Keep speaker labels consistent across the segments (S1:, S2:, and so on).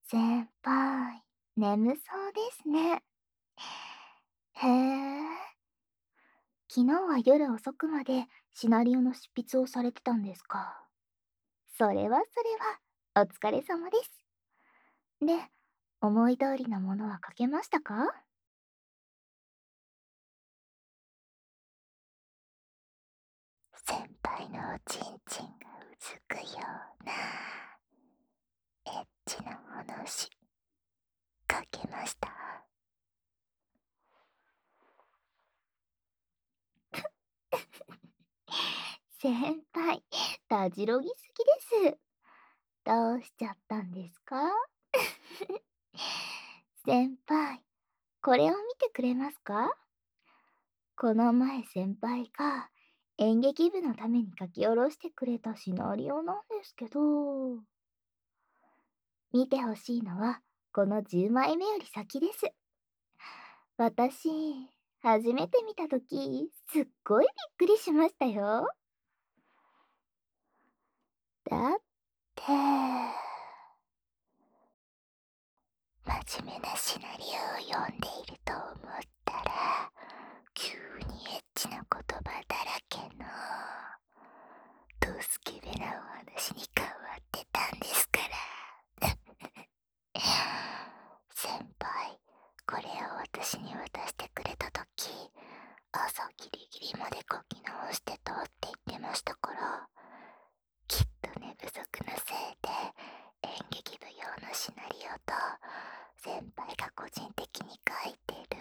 S1: 先輩、眠そうですね。へえ、昨日は夜遅くまでシナリオの執筆をされてたんですか。それは、お疲れ様です。で、思い通りのものは書けましたか？先輩のおちんちんがうずくようなエッチな話、書けました。先輩、たじろぎすぎです。どうしちゃったんですか？先輩、これを見てくれますか？この前先輩が演劇部のために書き下ろしてくれたシナリオなんですけど、見てほしいのはこの10枚目より先です。私、初めて見たとき、すっごいびっくりしましたよ。だって、真面目なシナリオを読んでいると思ったら、急にエッチな言葉だらけの、ドスケベなお話に変わってたんですから。先輩、これを私に渡してくれたとき、朝ギリギリまで書き直してたって言ってましたから、きっと寝不足のせいで演劇部用のシナリオと先輩が個人的に書いてる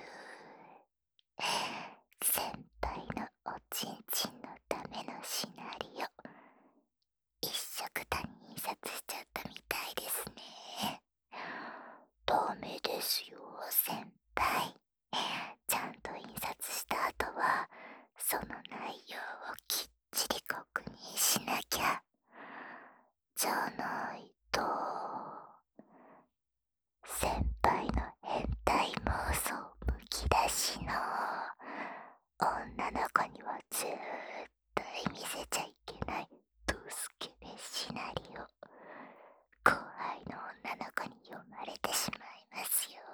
S1: 先輩のおちんちんのためのシナリオ、一緒くたに印刷しちゃったみたいですね。ダメですよ、先輩。ちゃんと印刷した後は、その内容をきっちり確認しなきゃ。じゃないと、先輩の変態妄想むき出しの女の子には絶対見せちゃいけないドスケベシナリオ、後輩の女の子に読まれてしまいますよ。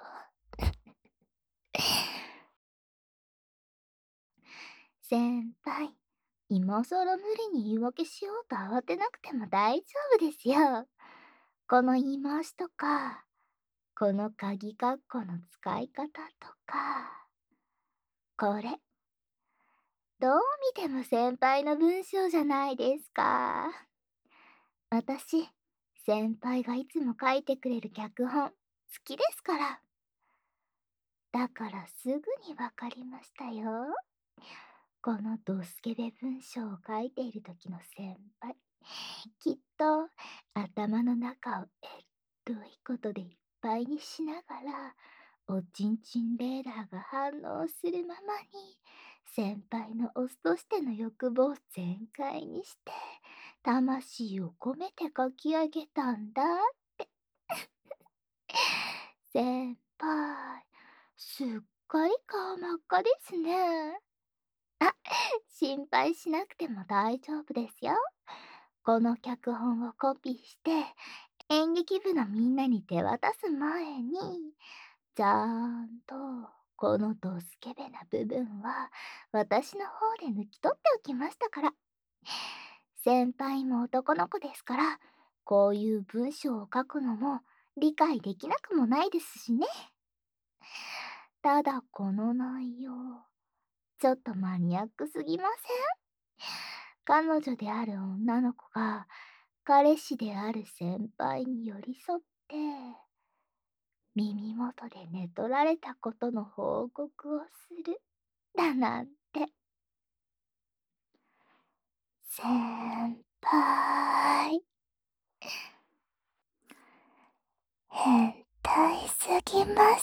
S1: 先輩、今更無理に言い訳しようと慌てなくても大丈夫ですよ。この言い回しとか、この鍵括弧の使い方とか、これ、どう見ても先輩の文章じゃないですか。私、先輩がいつも書いてくれる脚本、好きですから。だからすぐにわかりましたよ。このドスケベ文章を書いている時の先輩、きっと頭の中をどいことでいっぱいにしながら、おちんちんレーダーが反応するままに、先輩のオスとしての欲望を全開にして、魂を込めて書き上げたんだって。先輩、すっかり顔真っ赤ですね。あ、心配しなくても大丈夫ですよ。この脚本をコピーして、演劇部のみんなに手渡す前に、ちゃんと、このドスケベな部分は、私の方で抜き取っておきましたから。先輩も男の子ですから、こういう文章を書くのも理解できなくもないですしね。ただこの内容、ちょっとマニアックすぎません？彼女である女の子が、彼氏である先輩に寄り添って、耳元で寝取られたことの報告をする。だなんて。先輩、変態すぎます。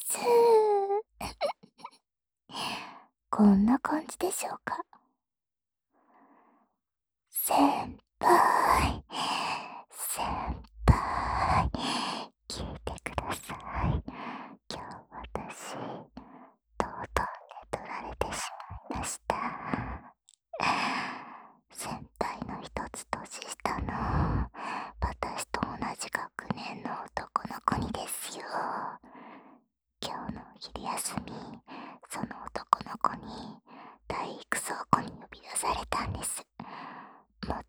S1: こんな感じでしょうか。先輩、先輩、聞いてください。今日私、とうとう寝取られてしまいました。先輩の一つ年下の私と同じ学年の男の子にです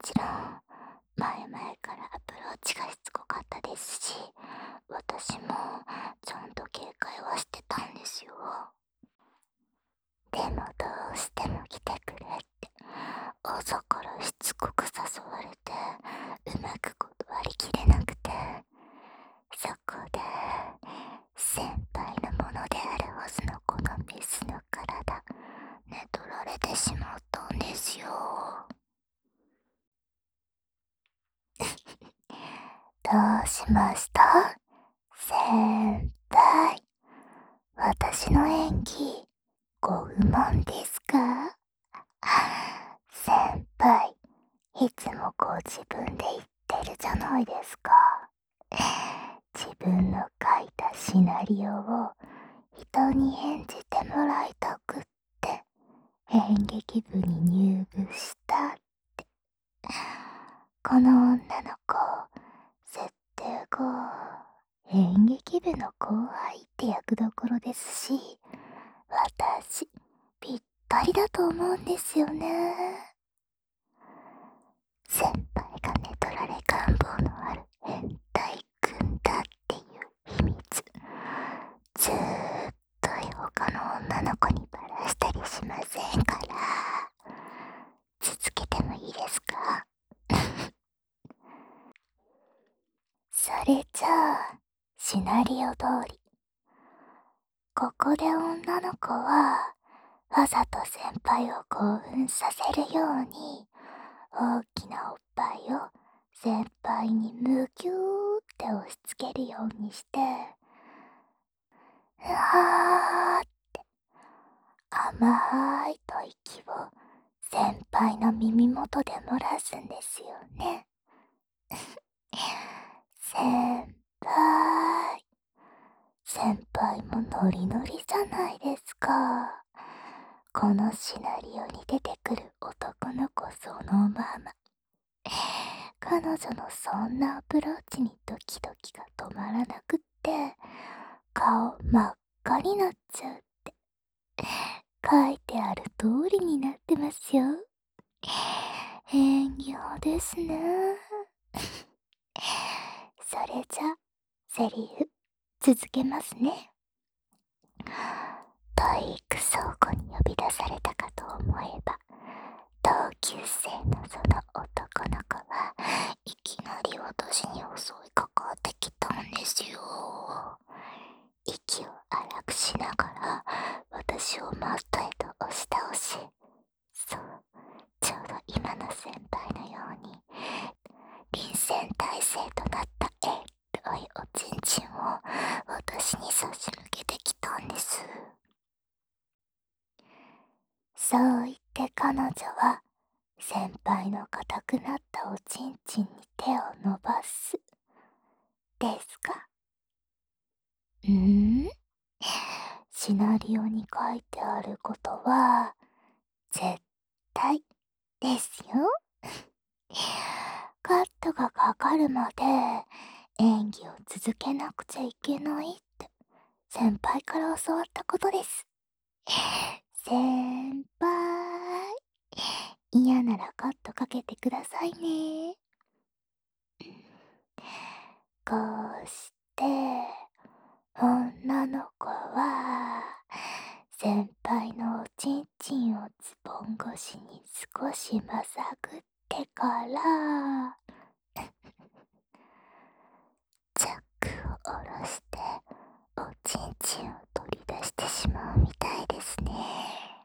S1: ちろん前々からアプローチがしつこかったですし、私もちゃんと警戒はしてたんですよ。でもどうしても来てくれって朝からしつこく誘われて、うまく断りきれなくて、そこで先輩のものであるオスの子のメスの体寝取られてしまったんですよ。どうしました先輩？私の演技ご不満ですか？先輩、いつもご自分で言ってるじゃないですか。自分の書いたシナリオを人に演じてもらいたくって演劇部に入部したって。この女の子、設定が演劇部の後輩って役どころですし、私ぴったりだと思うんですよね。先輩が寝取られ願望のある変態くんだっていう秘密、ずーっと他の女の子にバラしたりしませんから。続けてもいいですか？それじゃあ、シナリオ通り。ここで女の子は、わざと先輩を興奮させるように、大きなおっぱいを先輩にむぎゅーって押し付けるようにして、うわーって甘い吐息を先輩の耳元で漏らすんですよね。先輩。先輩もノリノリじゃないですか。このシナリオに出てくる男の子そのまま。彼女のそんなアプローチにドキドキが止まらなくって、顔真っ赤になっちゃうって書いてある通りになってますよ。演技派ですね。それじゃ、セリフ続けますね。体育倉庫に呼び出されたかと思えば、同級生のその男の子はいきなり私に襲いかかってきたんですよ。息を荒くしながら私をマットへと押し倒し、そう、ちょうど今の先輩のように臨戦態勢となったエロいおちんちんを私に差し向けてきたんです。そう言って彼女は先輩の硬くなったおちんちんに手を伸ばす。ですか？シナリオに書いてあることは絶対ですよ。カットがかかるまで演技を続けなくちゃいけないって先輩から教わったことです。先輩、嫌ならカットかけてくださいね。こうして女の子は先輩のおちんちんをズボン越しに少しまさぐってからチャックを下ろしておちんちんを取り出してしまうみたいですね。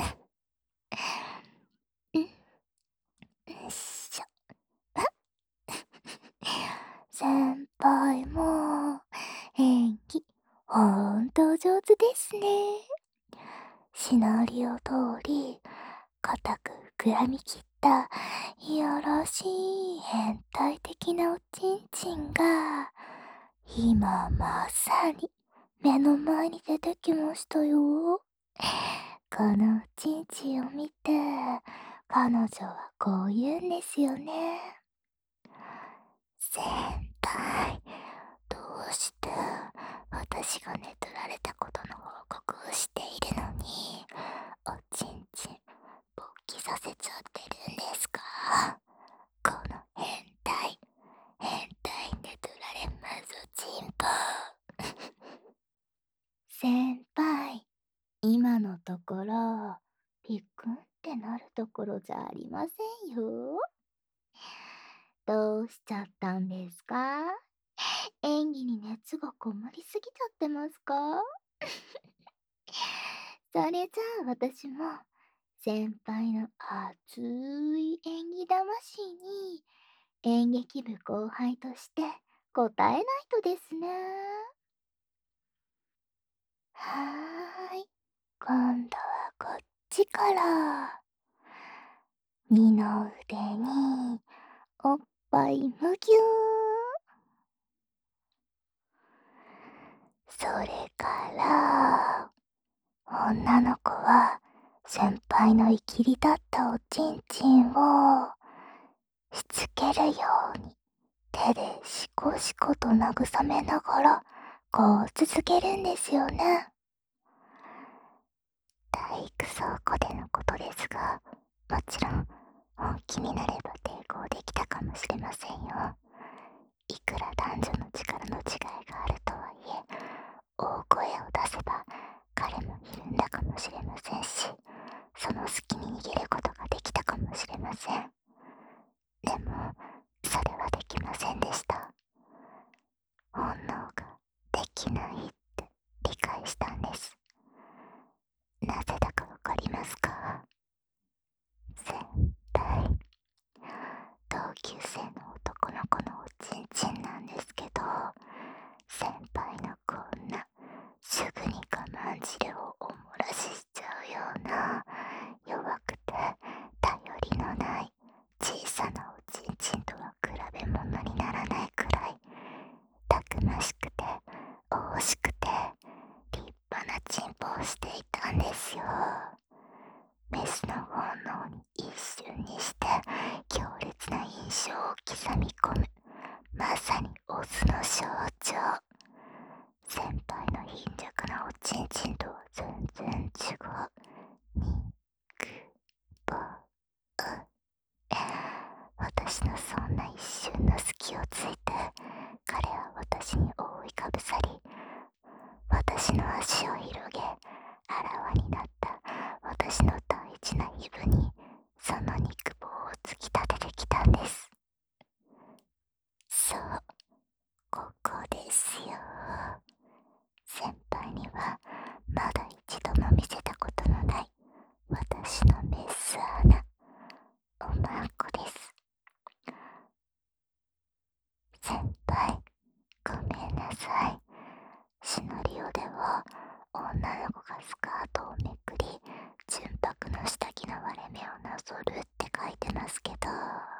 S1: よいしょ。先輩も演技ほんと上手ですね。シナリオ通り固く膨らみきったいやらしい変態的なおちんちんが今まさに目の前に出てきましたよ。このおちんちんを見て彼女はこう言うんですよね。先輩、どうして私が寝取られたことの報告をしているのにおちんちん勃起させちゃってるんですか？ どころじゃありませんよ。どうしちゃったんですか？演技に熱がこもりすぎちゃってますか？それじゃあ私も先輩の熱い演技魂に演劇部後輩として答えないとですね。はーい。今度はこっちから。二の腕におっぱいむぎゅーん。それから、女の子は先輩のいきりだったおちんちんをしつけるように手でシコシコと慰めながらこう続けるんですよね。体育倉庫でのことですが、もちろん本気になれば抵抗できたかもしれませんよ。いくら男女の力の違いがあるとはいえ、大声を出せば彼もひるんだかもしれませんし、その隙に逃げることができたかもしれません。でもそれはできませんでした。本能ができないって理解したんです。なぜだかわかりますか？先輩、同級生の男の子のおちんちんなんですけど、先輩のこんなすぐに我慢汁をお漏らししちゃうような弱くて頼りのない小さなおちんちんとは比べ物にならないくらいたくましくて大しくて立派なチンポをしていたんですよ。メスの本能に一瞬にして強烈な印象を刻み込む、まさにオスの象徴。先輩の貧弱なおちんちんとは全然違う。肉棒。私のそんな一瞬の隙をついて彼は私に覆いかぶさり、私の足を広げ、あらわになった私の大事なイブにその肉棒を突き立ててきたんです。そう、ここですよ。先輩にはまだ一度も見せたことのない私のメス穴、おまんこです。先輩、ごめんなさい。シナリオでは女の子がスカートをめくり純白の下着の割れ目をなぞるって書いてますけど、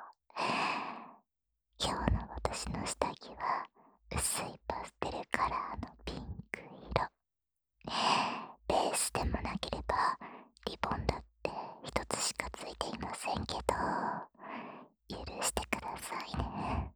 S1: 今日の私の下着は薄いパステルカラーのピンク色。ベースでもなければリボンだって一つしかついていませんけど、許してくださいね。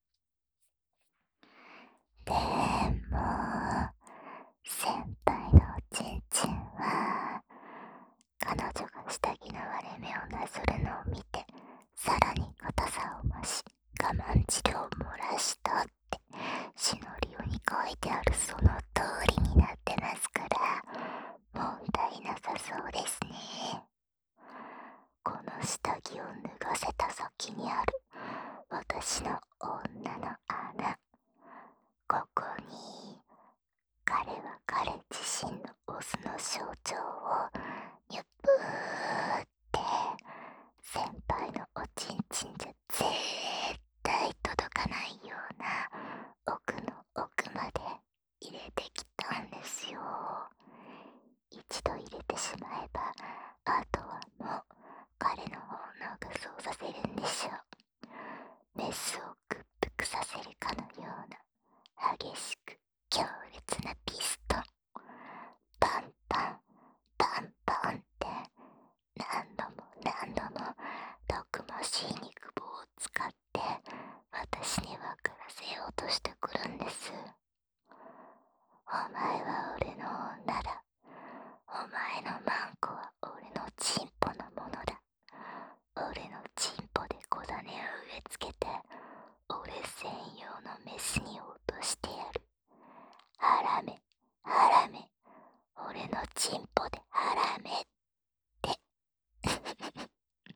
S1: でも先輩のおちんちんは彼女が下着の割れ目をなぞるのを見てさらに硬さを増し我慢汁を漏らしたってシナリオに書いてあるその通りになってますから、問題なさそうですね。この下着を脱がせた先にある私の女の穴、ここに彼は彼自身のオスの象徴をニュップーって先輩のおちんちんじゃ絶対届かないような奥の奥まで入れてきたんですよ。一度入れてしまえばあとはもう彼の本能がそうさせるんでしょう。メスを屈服させるかのような激しく強烈なピストン、パンパンパンパンって何度も何度も毒もしい肉棒を使って私に分からせようとしてくるんです。お前は俺の女だ。お前のマンコは俺のチンポのものだ。俺のチンポで小種を植え付けて俺専用のメスに落としてやる。ハラメ、ハラメ、俺のチンポでハラメって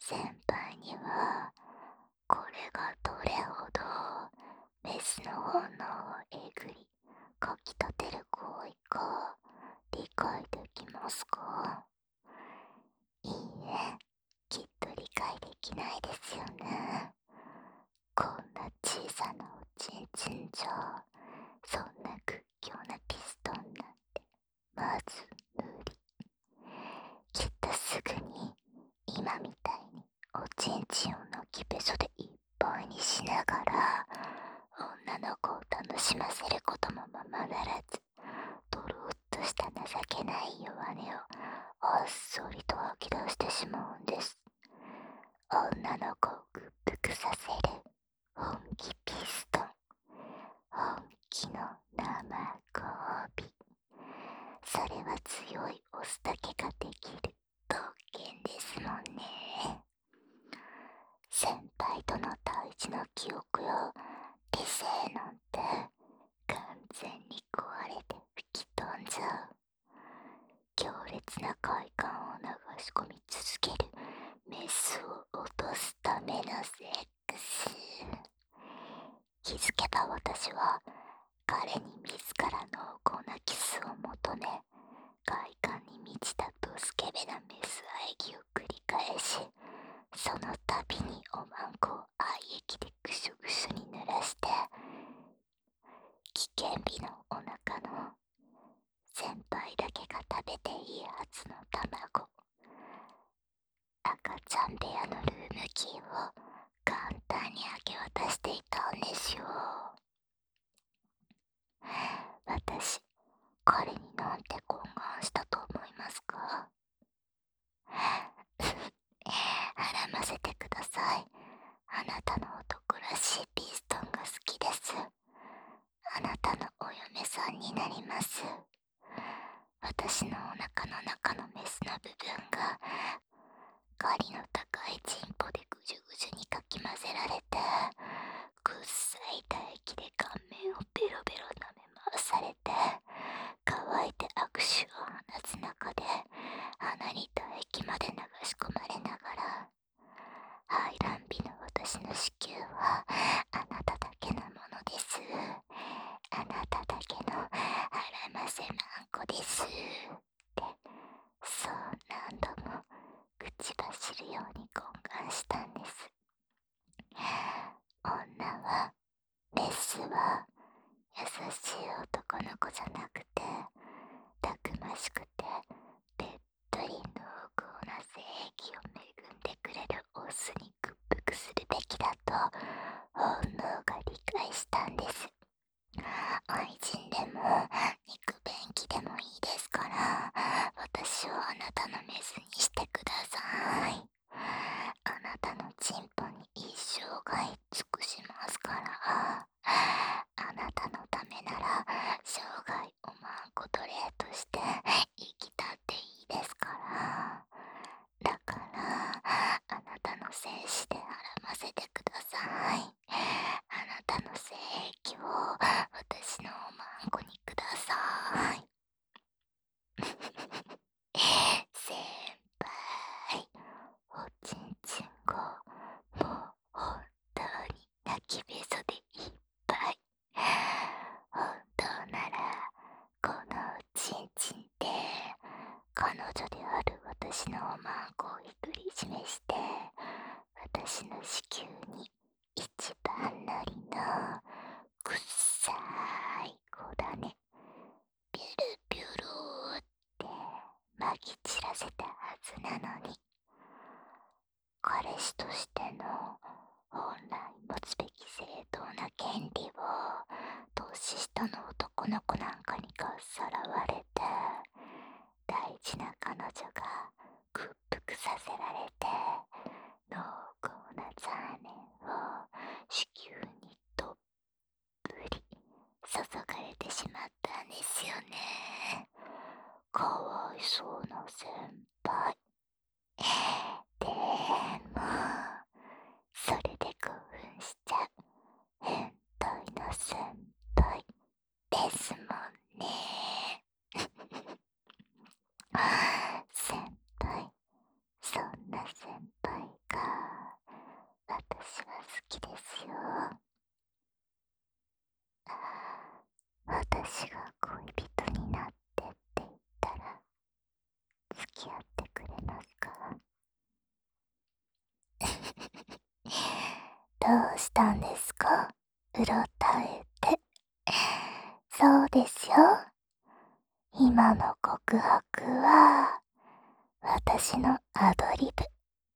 S1: 先輩にはこれがどれほどメスの本能をえぐりかきたてる行為か理解できますか？いいえ、きっと理解できないですよね。こんな小さなおちんちんじゃ、そんな屈強なピストンなんてまず無理。きっとすぐに今みたいにおちんちんを泣きべそでいっぱいにしながら女の子を楽しませることもままならず、ドロッとした情けない弱音をあっそりと吐き出してしまうんです。女の子を屈服させる本気ピストン、本気の生交尾。それは強いオスだけができる特権ですもんね。先輩との大事な記憶や理性なんて完全に壊れて吹き飛んじゃう。強烈な快感を流し込み続けるメスを落とすためのセックス。気づけば私は彼に自ら濃厚なキスを求め、快感に満ちたドスケベなメス愛義を繰り返し、その度におまんこを愛液でぐしょぐしょに濡らして、危険日のお腹の先輩だけが食べていいはずの卵、赤ちゃん部屋のルームキーを簡単に明け渡していたんですよ。私、彼になんて懇願したと思いますか？孕ませてください。あなたの男らしいピストンが好きです。あなたのお嫁さんになります。私のお腹の中のメスの部分がガリの高いチンポでぐじゅぐじゅにかき混ぜられて、くっさい唾液で顔面をベロベロ舐め回されて、乾いて握手を放つ中で鼻に唾液まで流し込まれながら、排卵日の私の子宮はあなただけのものです。あなただけの腹ませまんこです。って、そう何度も口走るように懇願したんです。女は、メスは優しい男の子じゃなくて、たくましくてべっとり濃厚な性液を恵んでくれるオスに屈服するべきだと本能が理解したんです。愛人でも肉便器でもいいですから、私をあなたのメスにしてください。あなたのチンポに一生涯尽くしますから。あなたのためなら生涯おまんこ奴隷として生きたっていいですから。だからあなたの精子で孕ませてください。あなたの精液を私のおまんこにください。先輩、おちんちんがもう本当に泣きべそでいっぱい。本当ならこのおちんちんで彼女である私のおまんこを独り占めして、私の子宮に一番乗りのくっさい子種ビュルビュルってまき散らせたはずなのに、彼氏としての本来持つべき正当な権利を年下の男の子なんかにかっさらわれて、大事な彼女が屈服させられて、濃厚な残念を子宮にどっぷり注がれてしまったんですよね。かわいそうな先輩。でも、それで興奮しちゃう変態な先輩ですもんね。先輩、そんな先輩きですよ。私が恋人になってって言ったら付き合ってくれますか？どうしたんですか？うろたえて。そうですよ。今の告白は私のアドリブ。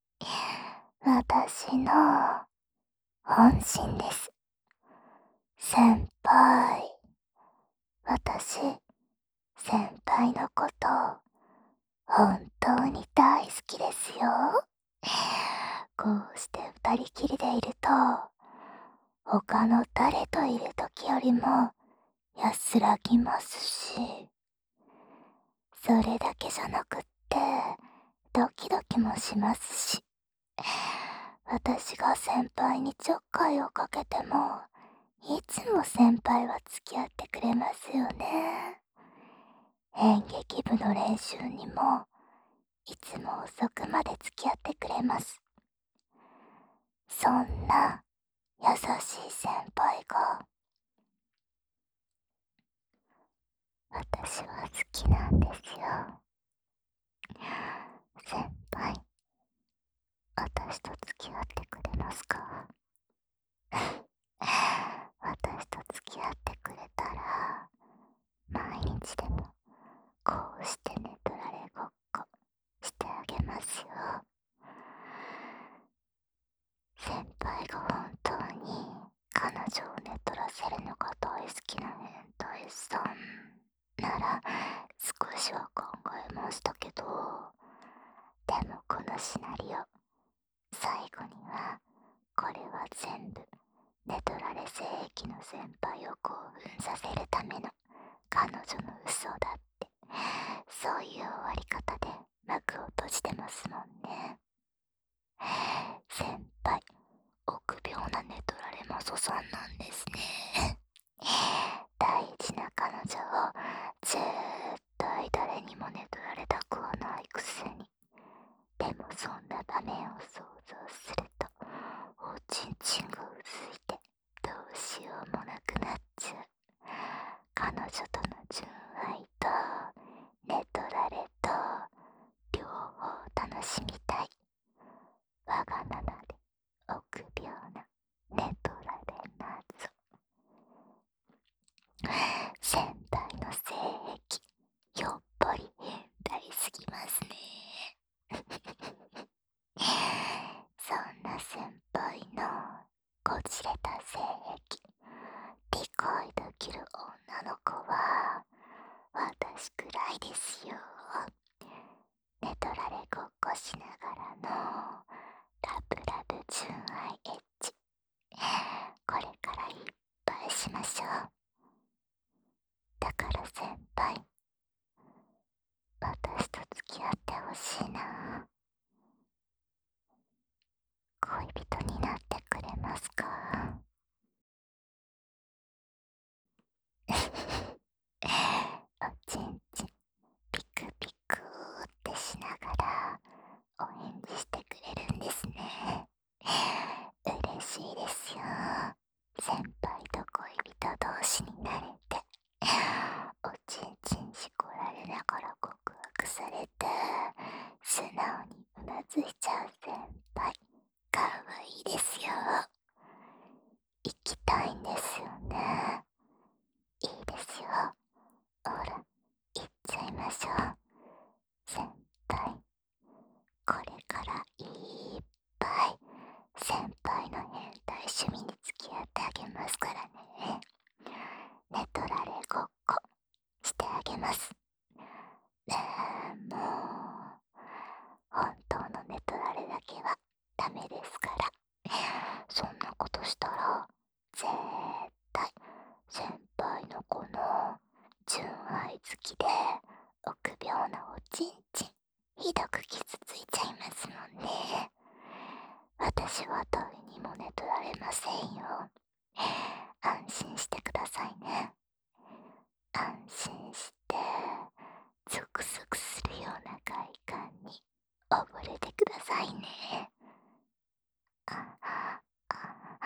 S1: 私の本心です。先輩。私、先輩のこと本当に大好きですよ。こうして二人きりでいると、他の誰といる時よりも安らぎますし、それだけじゃなくって、ドキドキもしますし、私が先輩にちょっかいをかけても、いつも先輩は付き合ってくれますよね。演劇部の練習にも、いつも遅くまで付き合ってくれます。そんな優しい先輩が、私は好きなんですよ。先輩、私と付き合ってくれますか？私と付き合ってくれたら、毎日でもこうして寝取られごっこしてあげますよ。先輩が本当に彼女を寝取らせるのが大好きな変態さんなら少しは考えましたけど、でもこのシナリオ、最後にはこれは全部寝取られ性癖の先輩を興奮させるための彼女の嘘だって、そういう終わり方で幕を閉じてますもんね。先輩、臆病な寝取られマソさんなんですね。大事な彼女を絶対誰にも寝取られたくはないくせに。でもそんな場面を想像すると、おちんちんがうずいてどうしようもなくなっちゃう。彼女との純愛と寝取られと両方楽しみたい。わがままで臆病な寝取られ謎。先輩の性癖、やっぱり変態すぎますね。そんな先輩のこじれた性癖、理解できる女の子は私くらいですよ。寝取られごっこしながらのラブラブ純愛エッチ、これからいっぱいしましょう。だから先輩、私と付き合ってほしいな。恋人になってくれますか？おちんちんピクピクってしながらお返事してくれるんですね。嬉しいですよ。先輩と恋人同士になれて、おちんちんしこられながら告白されて、素直にうなずいちゃう先輩、かわいいですよ。行きたいんですよね。いいですよ。ほら、行っちゃいましょう。先輩、これからいっぱい先輩の変態趣味に付き合ってあげますからね。寝取られごっこしてあげます。ねえ、もう、本当の寝取られだけはダメですから。そんなことしたら、絶対、先輩のこの純愛好きで臆病なおちんちん、ひどく傷ついちゃいますもんね。私は誰にも寝取られませんよ。安心してくださいね。安心して、ゾクゾクするような快感に溺れてくださいね。あ、あ、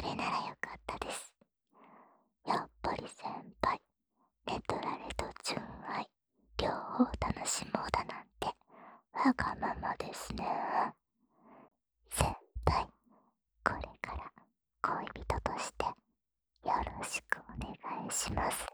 S1: れならよかったです。やっぱり先輩、寝取られと純愛、両方楽しもうだなんて、わがままですね。先輩、これから恋人としてよろしくお願いします。